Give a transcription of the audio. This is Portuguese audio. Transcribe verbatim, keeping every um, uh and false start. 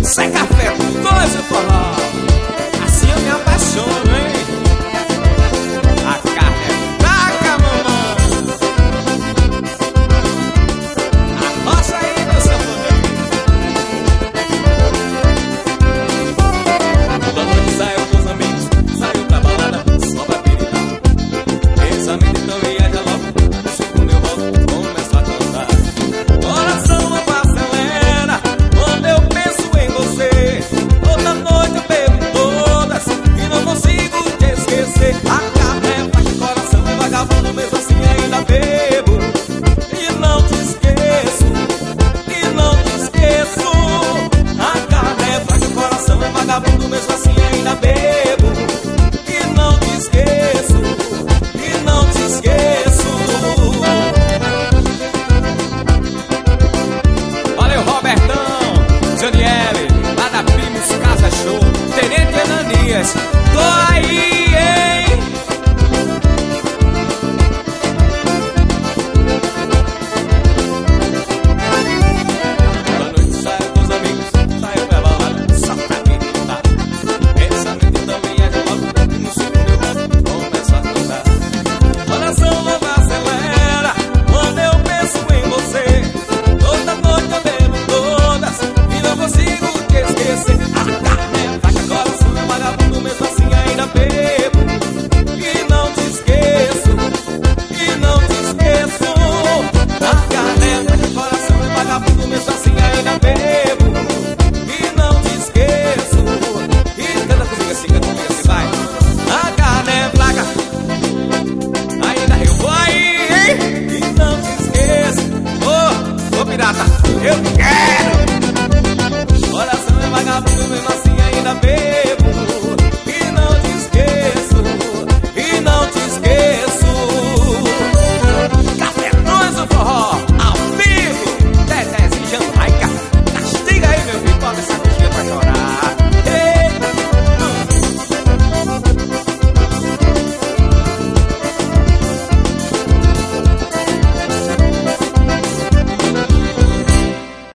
Isso é café, dois e forró. Assim eu me apaixono, hein? A carne é fraca, mamãe. Arrocha aí, meu sanfoneiro. Toda noite saiu com os amigos, saiu pra balada, só pra piritar. Pensamento então viaja logo, cinco mil voltas, começo a cantar. Coração não acelera quando eu penso em você. Toda noite eu bebo todas e não consigo te esquecer. A carne é fraca, coração é vagabundo, mesmo assim ainda bebo. E não te esqueço, e não te esqueço. A carne é fraca, coração é vagabundo, mesmo assim ainda bebo. E não te esqueço, e não te esqueço. Valeu, Robertão, Janiele, lá da Primos Casa Show, Tenente Ananias, tô aí, hein? Toda noite saiu com os amigos, saiu pra balada, só pra gritar. Pensamento então viaja logo, no cinco mil voltas, começa a cantar. Coração não acelera quando eu penso em você. Toda noite eu bebo todas e não consigo te esquecer. A carne é fraca, coração é vagabundo, mesmo assim ainda bebo. E não te esqueço, e não te esqueço. A carne é fraca, coração é vagabundo, mesmo assim ainda bebo. E não te esqueço. E canta comigo assim, canta comigo assim, vai. A carne é fraca, ainda eu vou aí, hein? E não te esqueço. Ô, ô pirata, eu quero. Coração é vagabundo, mesmo assim ainda bebo.